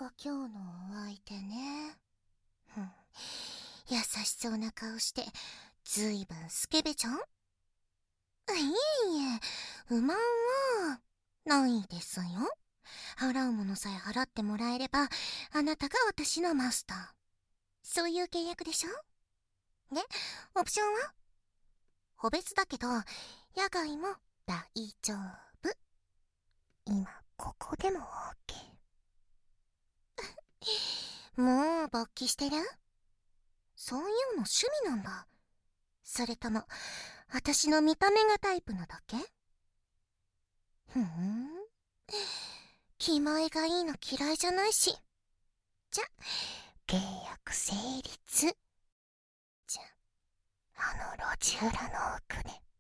が今日のお相手ね。優しそうな顔してずいぶんスケベちゃん。いえいえ、不満はないですよ。払うものさえ払ってもらえればあなたが私のマスター、そういう契約でしょ。で、オプションは個別だけど野外も大丈夫。今ここでも OK。 もう勃起してる？そういうの趣味なんだ。それとも私の見た目がタイプなだけ？気前がいいの嫌いじゃないし。じゃ、契約成立。じゃ、あの路地裏の奥で